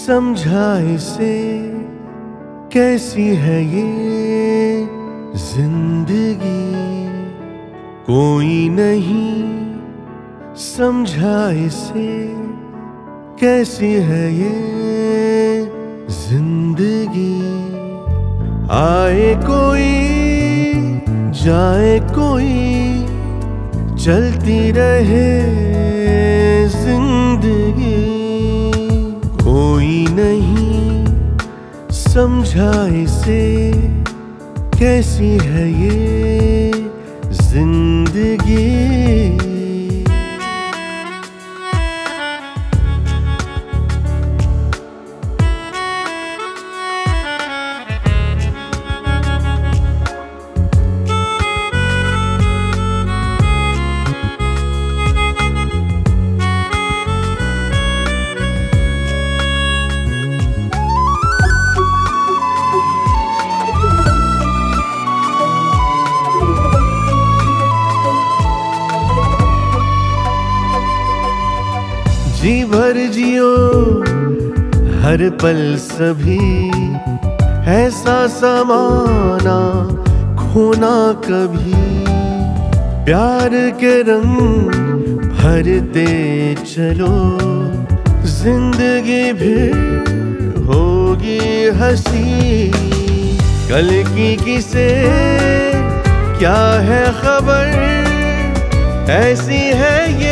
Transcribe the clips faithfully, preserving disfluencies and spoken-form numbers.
समझा इसे कैसी है ये जिंदगी। कोई नहीं समझा इसे कैसी है ये जिंदगी। आए कोई जाए कोई चलती रहे जिंदगी। कोई नहीं समझा इसे कैसी है ये जिंदगी। जी भर जियो हर पल सभी, ऐसा समाना खोना कभी। प्यार के रंग भरते चलो, जिंदगी भी होगी हंसी। कल की किसे क्या है खबर, ऐसी है ये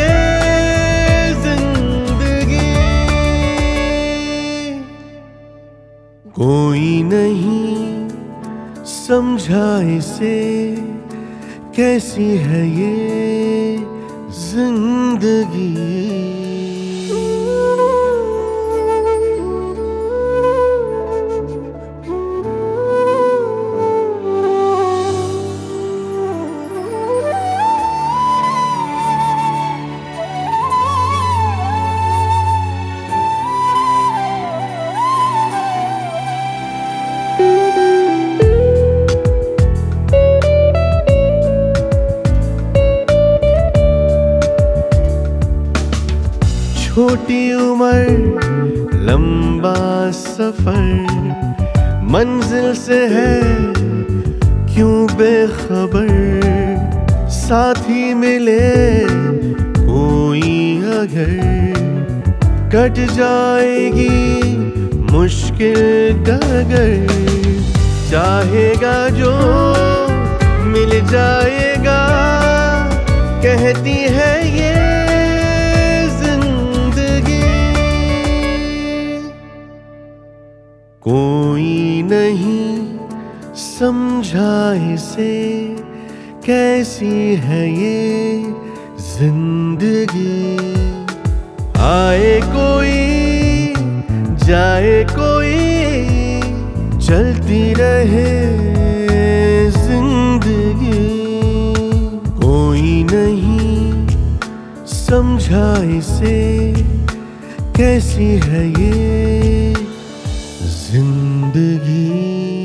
कोई नहीं समझा इसे कैसी है ये जिंदगी। छोटी उम्र लंबा सफर, मंजिल से है क्यों बेखबर। साथी मिले कोई अगर, कट जाएगी मुश्किल डगर। चाहेगा जो मिल जाएगा, कहती है ये कोई नहीं समझा इसे कैसी है ये जिंदगी। आए कोई जाए कोई चलती रहे जिंदगी। कोई नहीं समझा इसे कैसी है ये जिंदगी।